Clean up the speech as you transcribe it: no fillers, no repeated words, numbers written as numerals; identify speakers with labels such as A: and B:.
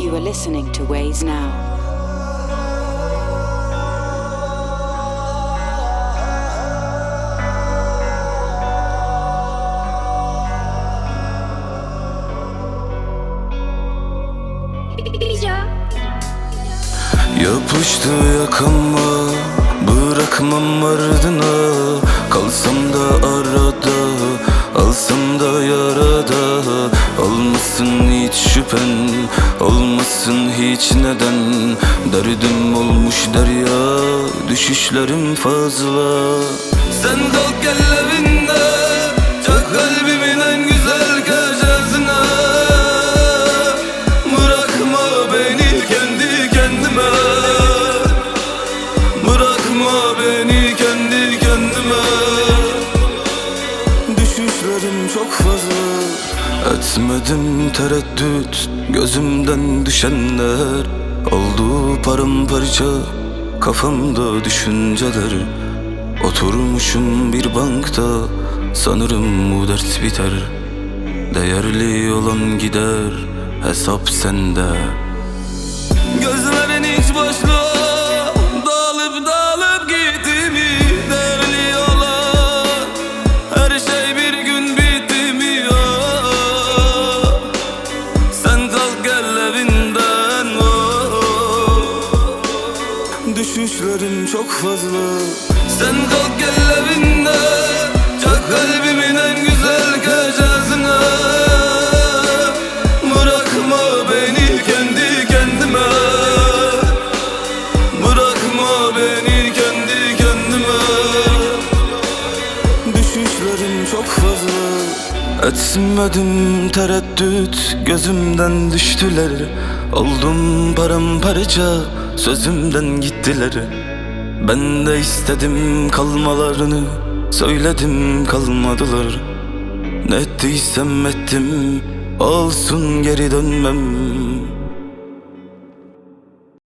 A: You are listening to Ways Now.
B: Yapıştı yakama, bırakmam ardına. Kalsam da arada, alsam da yarada. Olmasın hiç şüphen, olmasın hiç neden. Derdim olmuş derya, düşüşlerim fazla. Sen kalk gel evinde, çak kalbimin en güzel köşesine. Bırakma beni kendi kendime, bırakma beni kendi kendime. Düşüşlerim çok fazla, etmedim tereddüt. Gözümden düşenler oldu paramparça, kafamda düşünceler. Oturmuşum bir bankta, sanırım bu dert biter. Değerli olan gider, hesap sende. Gözlerin hiç boşluğa, dağılıp dağılıp gitti mi? Değerli olan her şey bir gün bitti mi? Oh, sen kalk gel evinden. Oh, düşüşlerim çok fazla. Sen kalk gel evinde, çak kalbimin en güzel köşesine. Bırakma beni kendi kendime, bırakma beni kendi kendime. Düşüşlerim çok fazla, etmedim tereddüt. Gözümden düştüler, oldum paramparça, sözümden gittiler. Ben de istedim kalmalarını, söyledim kalmadılar. Ne ettiysem ettim, olsun geri dönmem.